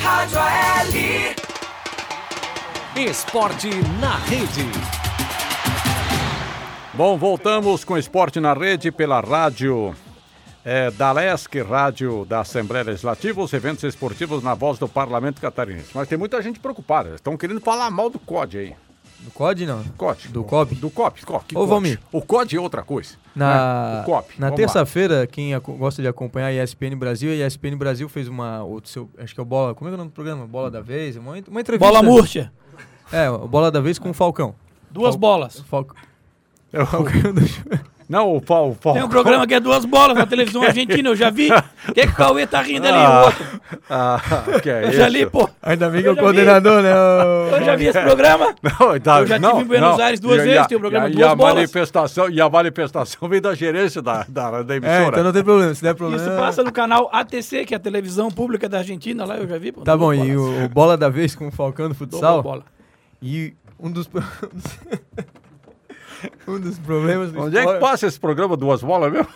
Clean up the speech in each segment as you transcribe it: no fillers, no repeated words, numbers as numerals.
Rádio AL. Esporte na Rede. Bom, voltamos com Esporte na Rede pela rádio da LESC, rádio da Assembleia Legislativa, os eventos esportivos na voz do Parlamento Catarinense. Mas tem muita gente preocupada, estão querendo falar mal do COD aí. Do COD, não? COD. Do COB? Do COB. Ô, Valmir. O COD é outra coisa. Na, o COB. Na terça-feira, quem gosta de acompanhar a ESPN Brasil, a ESPN Brasil fez acho que é o Bola... Como é que é o nome do programa? Bola da Vez? Uma entrevista. Bola Murcha. O Bola da Vez com o Falcão. Duas bolas. Não, o Falcão. Tem um programa que é duas bolas na televisão argentina, eu já vi. O que o Cauê tá rindo ali, o outro? Que é eu já li, pô. Ainda bem que é o coordenador, né? Eu já vi esse programa. Eu já estive em Buenos Aires duas vezes, tem um programa duas bolas. E a manifestação vem da gerência da emissora. Então não tem problema, se der problema... Isso passa no canal ATC, que é a televisão pública da Argentina, lá eu já vi. Pô, tá bom, bolas. E o Bola da Vez com o Falcão do futsal? Bola. E um dos problemas do Onde é que passa esse programa Duas Bolas, meu?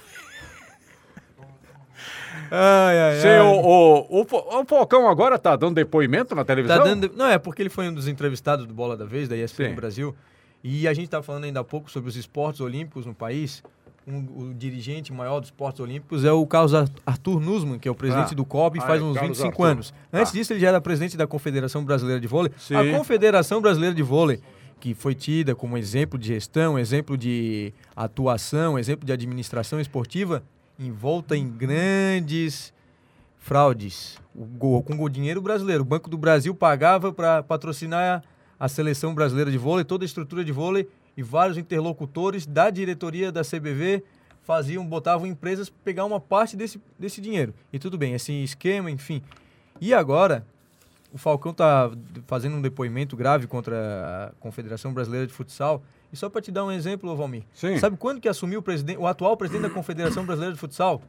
O Falcão agora tá dando depoimento na televisão? Não, é porque ele foi um dos entrevistados do Bola da Vez, da ESPN Brasil. E a gente estava falando ainda há pouco sobre os esportes olímpicos no país. O dirigente maior dos esportes olímpicos é o Carlos Arthur Nussmann, que é o presidente do COB faz uns 25 anos. Antes disso, ele já era presidente da Confederação Brasileira de Vôlei. Sim. A Confederação Brasileira de Vôlei, que foi tida como exemplo de gestão, exemplo de atuação, exemplo de administração esportiva, envolta em grandes fraudes. Com o dinheiro brasileiro. O Banco do Brasil pagava para patrocinar a seleção brasileira de vôlei, toda a estrutura de vôlei, e vários interlocutores da diretoria da CBV botavam empresas para pegar uma parte desse dinheiro. E tudo bem, esse esquema, enfim. E agora, o Falcão está fazendo um depoimento grave contra a Confederação Brasileira de Futsal. E só para te dar um exemplo, Valmir, sabe quando que assumiu o atual presidente da Confederação Brasileira de Futsal?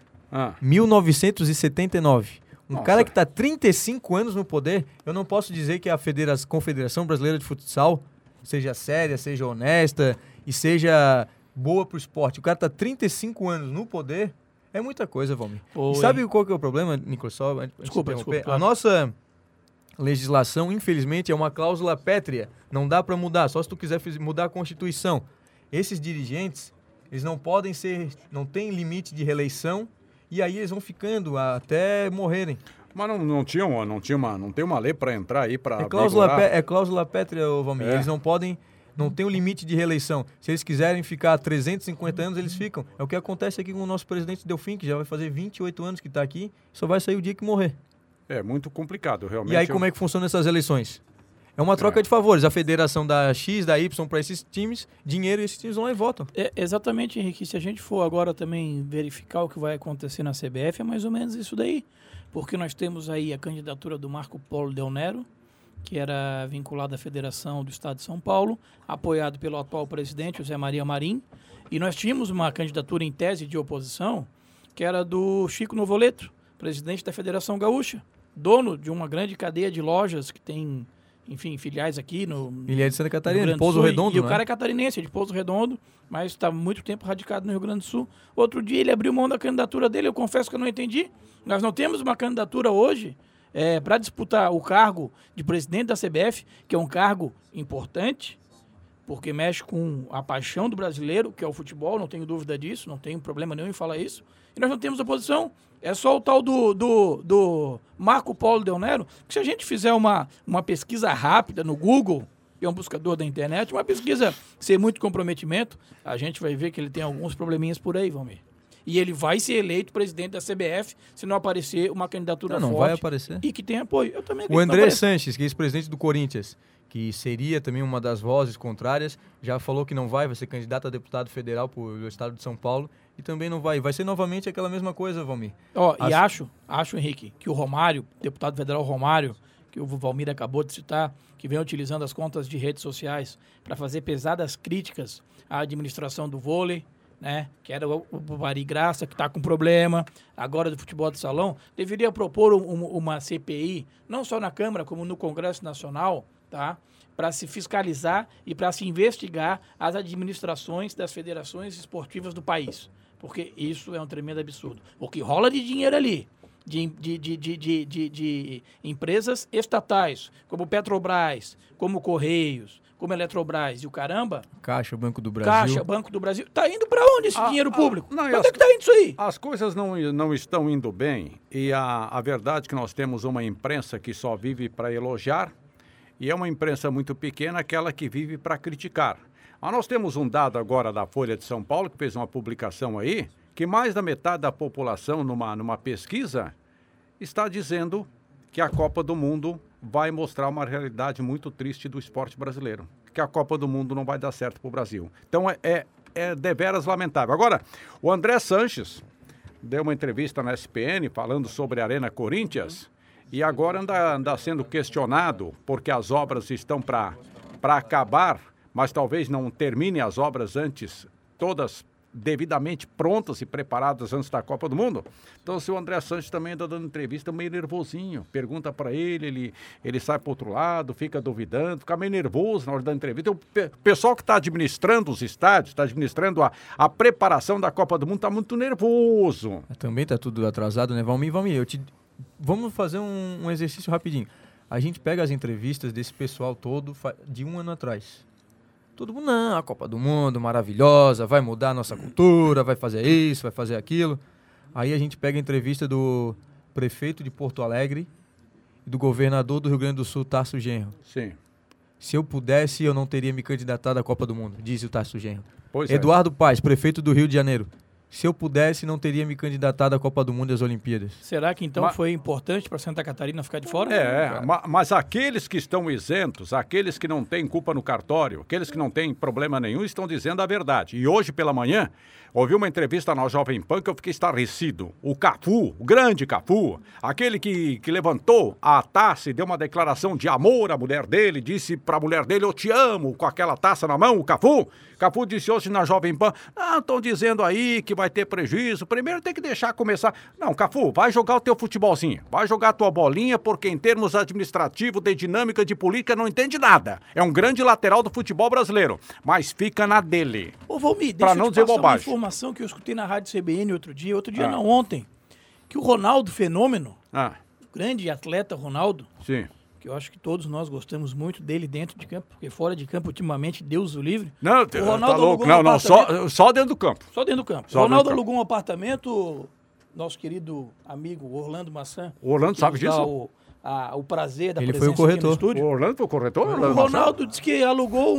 1979. Cara que está 35 anos no poder, eu não posso dizer que a Confederação Brasileira de Futsal seja séria, seja honesta e seja boa pro esporte. O cara está 35 anos no poder, é muita coisa, Valmir. E sabe qual que é o problema, Nicolas? Desculpa. A nossa legislação, infelizmente, é uma cláusula pétrea. Não dá para mudar, só se tu quiser mudar a Constituição. Esses dirigentes, eles não têm limite de reeleição, e aí eles vão ficando até morrerem. Mas não tem uma lei para entrar aí para É cláusula pétrea, Valmir. Eles não tem o limite de reeleição. Se eles quiserem ficar 350 anos, eles ficam. É o que acontece aqui com o nosso presidente Delfim, que já vai fazer 28 anos que está aqui, só vai sair o dia que morrer. É muito complicado, realmente. E aí como é que funcionam essas eleições? É uma troca de favores. A federação dá X, dá Y para esses times, dinheiro, e esses times vão lá e votam. Exatamente, Henrique. Se a gente for agora também verificar o que vai acontecer na CBF, é mais ou menos isso daí. Porque nós temos aí a candidatura do Marco Polo Del Nero, que era vinculado à Federação do Estado de São Paulo, apoiado pelo atual presidente, José Maria Marim. E nós tínhamos uma candidatura em tese de oposição, que era do Chico Novoleto, presidente da Federação Gaúcha, dono de uma grande cadeia de lojas que tem, enfim, filiais aqui no... Ele é de Santa Catarina, de Pouso Redondo, E o cara é catarinense, de Pouso Redondo, mas está muito tempo radicado no Rio Grande do Sul. Outro dia ele abriu mão da candidatura dele, eu confesso que eu não entendi. Nós não temos uma candidatura hoje para disputar o cargo de presidente da CBF, que é um cargo importante, porque mexe com a paixão do brasileiro, que é o futebol, não tenho dúvida disso, não tenho problema nenhum em falar isso. E nós não temos oposição. É só o tal do Marco Polo Del Nero, que se a gente fizer uma pesquisa rápida no Google, que é um buscador da internet, uma pesquisa sem muito comprometimento, a gente vai ver que ele tem alguns probleminhas por aí, Valmir. E ele vai ser eleito presidente da CBF se não aparecer uma candidatura forte. Não vai aparecer. E que tem apoio. Eu também o André Sanches, que é ex-presidente do Corinthians, que seria também uma das vozes contrárias, já falou que não vai ser candidato a deputado federal pelo estado de São Paulo e também não vai. Vai ser novamente aquela mesma coisa, Valmir. E acho, Henrique, que o Romário, deputado federal Romário, que o Valmir acabou de citar, que vem utilizando as contas de redes sociais para fazer pesadas críticas à administração do vôlei, né, que era o Bari Graça, que está com problema, agora do futebol de salão, deveria propor uma CPI, não só na Câmara, como no Congresso Nacional, tá, para se fiscalizar e para se investigar as administrações das federações esportivas do país. Porque isso é um tremendo absurdo. O que rola de dinheiro ali de empresas estatais, como Petrobras, como Correios, como Eletrobras e o caramba. Caixa, Banco do Brasil. Caixa, Banco do Brasil. Tá indo para onde esse dinheiro público? Não, Onde é que tá indo isso aí? As coisas não estão indo bem e a verdade é que nós temos uma imprensa que só vive para elogiar e é uma imprensa muito pequena, aquela que vive para criticar. Nós temos um dado agora da Folha de São Paulo, que fez uma publicação aí, que mais da metade da população, numa pesquisa, está dizendo que a Copa do Mundo vai mostrar uma realidade muito triste do esporte brasileiro, que a Copa do Mundo não vai dar certo para o Brasil. Então é deveras lamentável. Agora, o André Sanches deu uma entrevista na SPN falando sobre a Arena Corinthians e agora anda sendo questionado porque as obras estão para acabar, mas talvez não termine as obras antes, todas devidamente prontas e preparadas antes da Copa do Mundo. Então, se o André Sanches também está dando entrevista meio nervosinho, pergunta para ele sai para outro lado, fica duvidando, fica meio nervoso na hora da entrevista. O pessoal que está administrando os estádios, está administrando a preparação da Copa do Mundo, está muito nervoso. Também está tudo atrasado, né? Valmir, vamos fazer um exercício rapidinho. A gente pega as entrevistas desse pessoal todo de um ano atrás. Todo mundo, não, a Copa do Mundo, maravilhosa, vai mudar a nossa cultura, vai fazer isso, vai fazer aquilo. Aí a gente pega a entrevista do prefeito de Porto Alegre e do governador do Rio Grande do Sul, Tarso Genro. Sim. Se eu pudesse, eu não teria me candidatado à Copa do Mundo, diz o Tarso Genro. Pois Eduardo Paes, prefeito do Rio de Janeiro. Se eu pudesse, não teria me candidatado à Copa do Mundo e às Olimpíadas. Será que então foi importante para Santa Catarina ficar de fora? Mas aqueles que estão isentos, aqueles que não têm culpa no cartório, aqueles que não têm problema nenhum, estão dizendo a verdade. E hoje pela manhã, ouvi uma entrevista na Jovem Pan que eu fiquei estarrecido. O Cafu, o grande Cafu, aquele que levantou a taça e deu uma declaração de amor à mulher dele, disse para a mulher dele, eu te amo, com aquela taça na mão, o Cafu. Cafu disse hoje na Jovem Pan, estão dizendo aí que vai ter prejuízo, primeiro tem que deixar começar. Não, Cafu, vai jogar o teu futebolzinho, vai jogar a tua bolinha, porque em termos administrativos, de dinâmica, de política, não entende nada. É um grande lateral do futebol brasileiro, mas fica na dele. Ô, Valmir, deixa eu te passar uma informação que eu escutei na Rádio CBN ontem, que o Ronaldo Fenômeno, o grande atleta Ronaldo, sim, que eu acho que todos nós gostamos muito dele dentro de campo, porque fora de campo, ultimamente, Deus o livre. Não, o Ronaldo tá louco. Não, só dentro do campo. Só dentro do campo. O Ronaldo alugou um apartamento, nosso querido amigo Orlando Maçã. O Orlando sabe disso? O prazer da Ele presença foi o corretor. aqui no estúdio. O Orlando foi o corretor? O Ronaldo disse que alugou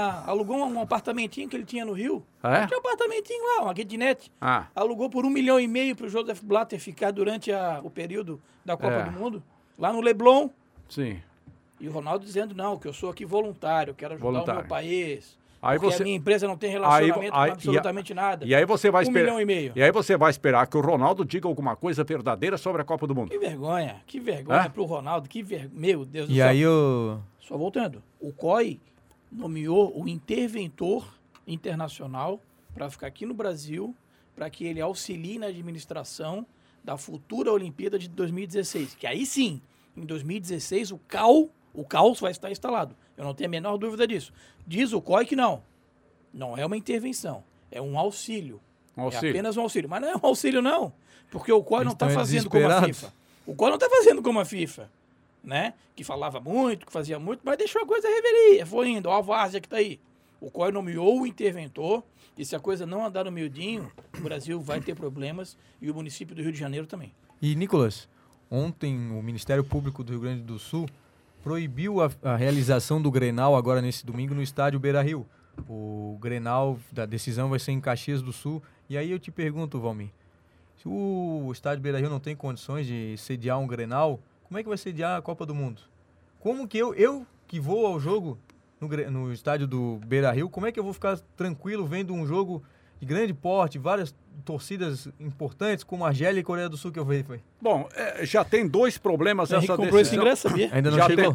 um apartamentinho que ele tinha no Rio. Tinha um apartamentinho lá, uma kitnet. Alugou por 1,5 milhão para o Joseph Blatter ficar durante o período da Copa do Mundo. Lá no Leblon. Sim. E o Ronaldo dizendo, não, que eu sou aqui voluntário, quero ajudar o meu país. Aí porque a minha empresa não tem relacionamento com absolutamente nada. E aí você vai esperar. 1,5 milhão. E aí você vai esperar que o Ronaldo diga alguma coisa verdadeira sobre a Copa do Mundo. Que vergonha pro Ronaldo, meu Deus do céu. E aí o... Só voltando, o COI nomeou o interventor internacional para ficar aqui no Brasil, para que ele auxilie na administração da futura Olimpíada de 2016. Que aí sim, em 2016, o caos vai estar instalado. Eu não tenho a menor dúvida disso. Diz o COI que não é uma intervenção, é um auxílio. É apenas um auxílio. Mas não é um auxílio, não, porque o COI não está fazendo como a FIFA. O COI não está fazendo como a FIFA, né? Que falava muito, que fazia muito, mas deixou a coisa revelia. Foi indo, ó, a várzea que está aí. O COI nomeou o interventor, e se a coisa não andar no miudinho, o Brasil vai ter problemas, e o município do Rio de Janeiro também. E, Nicolas, ontem o Ministério Público do Rio Grande do Sul proibiu a realização do Grenal agora nesse domingo no estádio Beira-Rio. O Grenal da decisão vai ser em Caxias do Sul. E aí eu te pergunto, Valmir, se o estádio Beira-Rio não tem condições de sediar um Grenal, como é que vai sediar a Copa do Mundo? Como que eu que vou ao jogo no estádio do Beira-Rio, como é que eu vou ficar tranquilo vendo um jogo de grande porte, várias torcidas importantes, como Argélia e Coreia do Sul que eu vi? Bom, já tem dois problemas essa decisão. Comprou esse ingresso, sabia? Ainda não chegou.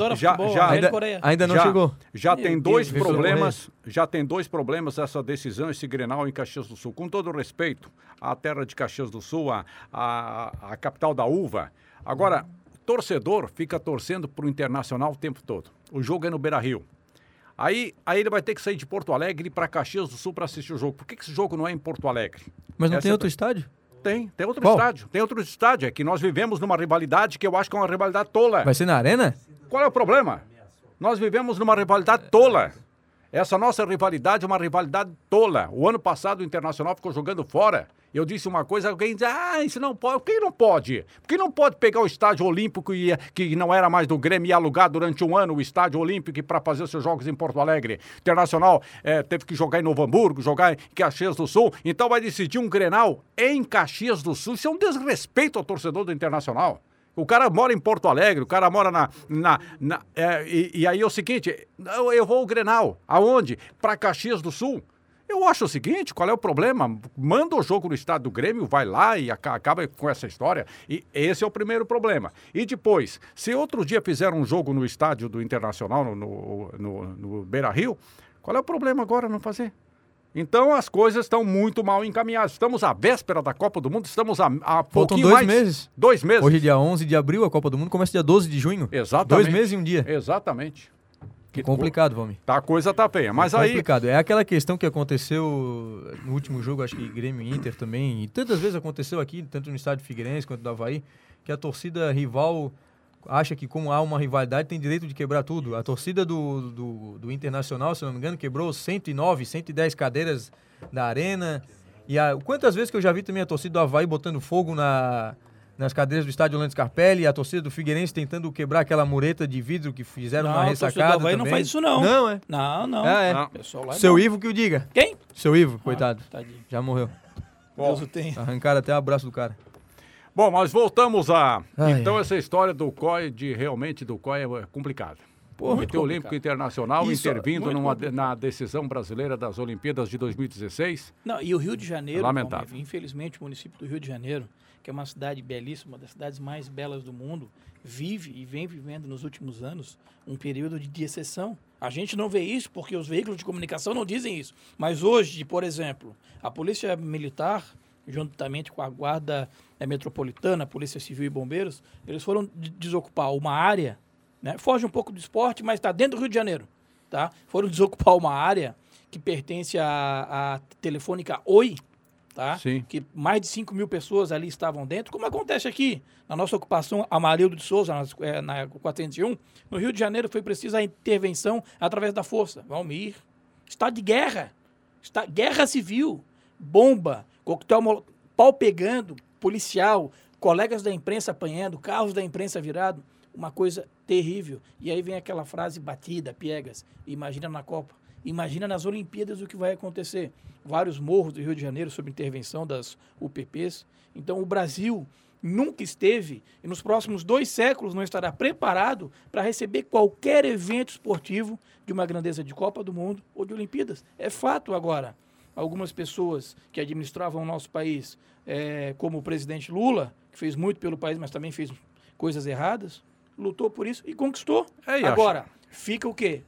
Ainda não chegou. Já tem dois problemas essa decisão, esse Grenal em Caxias do Sul. Com todo respeito à terra de Caxias do Sul, a capital da uva. Agora, torcedor fica torcendo para o Internacional o tempo todo. O jogo é no Beira-Rio. Aí ele vai ter que sair de Porto Alegre para Caxias do Sul para assistir o jogo. Por que esse jogo não é em Porto Alegre? Mas não tem outro estádio? Tem outro Qual? estádio. Tem outro estádio. É que nós vivemos numa rivalidade que eu acho que é uma rivalidade tola. Vai ser na Arena? Qual é o problema? Nós vivemos numa rivalidade tola. Essa nossa rivalidade é uma rivalidade tola. O ano passado o Internacional ficou jogando fora. Eu disse uma coisa, alguém diz, isso não pode. Por que não pode? Por que não pode pegar o estádio olímpico que não era mais do Grêmio e alugar durante um ano o estádio olímpico para fazer seus jogos em Porto Alegre? Internacional teve que jogar em Novo Hamburgo, jogar em Caxias do Sul. Então vai decidir um Grenal em Caxias do Sul. Isso é um desrespeito ao torcedor do Internacional. O cara mora em Porto Alegre, o cara mora e aí é o seguinte, eu vou ao Grenal. Aonde? Para Caxias do Sul. Eu acho o seguinte, qual é o problema? Manda o jogo no estádio do Grêmio, vai lá e acaba com essa história. E esse é o primeiro problema. E depois, se outro dia fizeram um jogo no estádio do Internacional, no Beira-Rio, qual é o problema agora não fazer? Então as coisas estão muito mal encaminhadas. Estamos à véspera da Copa do Mundo, estamos a pouquinho mais... Faltam 2 meses. 2 meses. Hoje é dia 11 de abril, a Copa do Mundo começa dia 12 de junho. Exatamente. 2 meses e um dia. Exatamente. Que complicado, Valmir. A coisa tá feia, mas aí... Complicado. É aquela questão que aconteceu no último jogo, acho que Grêmio e Inter também, e tantas vezes aconteceu aqui, tanto no estádio Figueirense quanto do Avaí, que a torcida rival acha que como há uma rivalidade tem direito de quebrar tudo. A torcida do Internacional, se não me engano, quebrou 109, 110 cadeiras da arena. E quantas vezes que eu já vi também a torcida do Avaí botando fogo nas cadeiras do estádio Orlando Scarpelli, e a torcida do Figueirense tentando quebrar aquela mureta de vidro que fizeram na ressacada também. Não faz isso não. Não, é? Não. É. Pessoal lá Seu Ivo que o diga. Quem? Seu Ivo, coitado. Tadinho. Já morreu. Deus o tenha. Arrancaram até o abraço do cara. Bom, mas voltamos a... Ai. Essa história do COI, realmente do COI é complicado. O Comitê Olímpico Internacional intervindo na decisão brasileira das Olimpíadas de 2016. Não, e o Rio de Janeiro, lamentável. Infelizmente o município do Rio de Janeiro, que é uma cidade belíssima, uma das cidades mais belas do mundo, vive e vem vivendo nos últimos anos um período de exceção. A gente não vê isso porque os veículos de comunicação não dizem isso. Mas hoje, por exemplo, a Polícia Militar, juntamente com a Guarda Metropolitana, a Polícia Civil e Bombeiros, eles foram desocupar uma área, né? Foge um pouco do esporte, mas está dentro do Rio de Janeiro. Tá? Foram desocupar uma área que pertence à Telefônica Oi, tá? Sim. Que mais de 5 mil pessoas ali estavam dentro, como acontece aqui, na nossa ocupação Amarildo de Souza, na 401, no Rio de Janeiro foi precisa a intervenção através da força. Valmir, estado de guerra, guerra civil, bomba, coquetel, pau pegando, policial, colegas da imprensa apanhando, carros da imprensa virado, uma coisa terrível. E aí vem aquela frase batida, piegas, imagina na Copa, imagina nas Olimpíadas o que vai acontecer. Vários morros do Rio de Janeiro sob intervenção das UPPs. Então o Brasil nunca esteve, e nos próximos 2 séculos não estará preparado para receber qualquer evento esportivo de uma grandeza de Copa do Mundo ou de Olimpíadas. É fato agora. Algumas pessoas que administravam o nosso país, como o presidente Lula, que fez muito pelo país, mas também fez coisas erradas, lutou por isso e conquistou. Agora, fica o quê?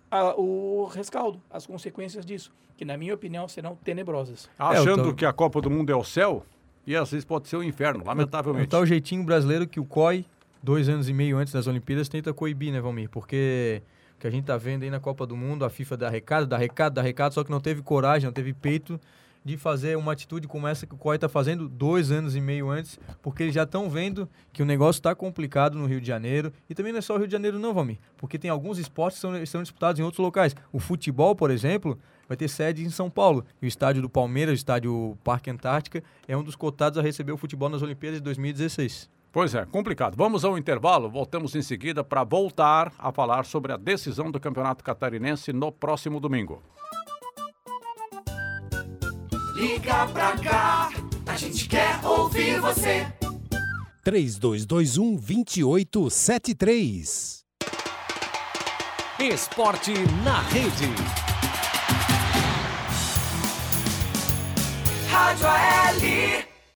O rescaldo, as consequências disso, que na minha opinião serão tenebrosas. Achando que a Copa do Mundo é o céu, e às vezes pode ser o inferno, lamentavelmente. É o jeitinho brasileiro que o COI, 2 anos e meio antes das Olimpíadas, tenta coibir, né, Valmir? Porque o que a gente tá vendo aí na Copa do Mundo, a FIFA dá recado, só que não teve coragem, não teve peito de fazer uma atitude como essa que o COI está fazendo 2 anos e meio antes, porque eles já estão vendo que o negócio está complicado no Rio de Janeiro, e também não é só o Rio de Janeiro não, Valmir, porque tem alguns esportes que são disputados em outros locais. O futebol, por exemplo, vai ter sede em São Paulo, e o estádio do Palmeiras, o estádio Parque Antártica, é um dos cotados a receber o futebol nas Olimpíadas de 2016. Pois é, complicado. Vamos ao intervalo, voltamos em seguida para voltar a falar sobre a decisão do Campeonato Catarinense no próximo domingo. Liga pra cá, a gente quer ouvir você. 3221-2873. Esporte na rede. Rádio AL.